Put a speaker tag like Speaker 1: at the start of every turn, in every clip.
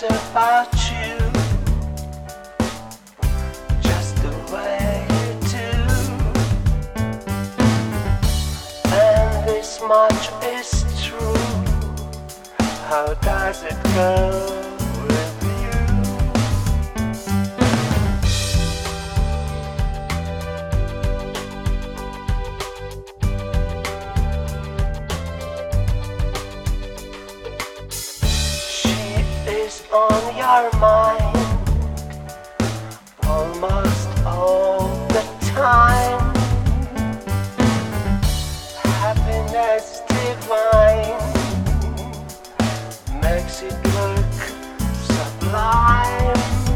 Speaker 1: cares about you just the way you do. And this much is true. How does it go with you? On your mind almost all the time. Happiness divine makes it look sublime.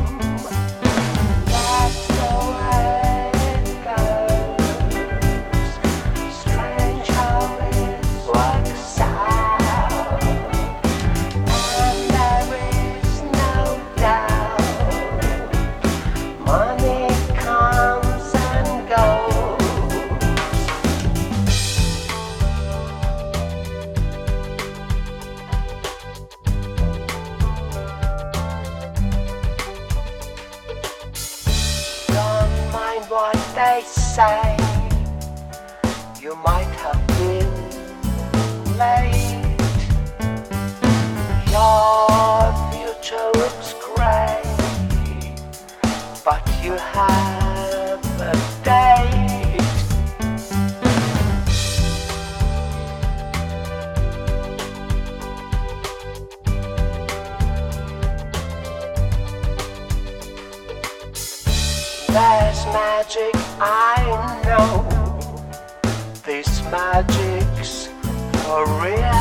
Speaker 1: That's the way it goes. Strange how it works out. And there is no doubt. Money comes and goes. Don't mind what they say. You might have been late. Your future looks great, but you have a date. There's magic, I know. This magic's for real.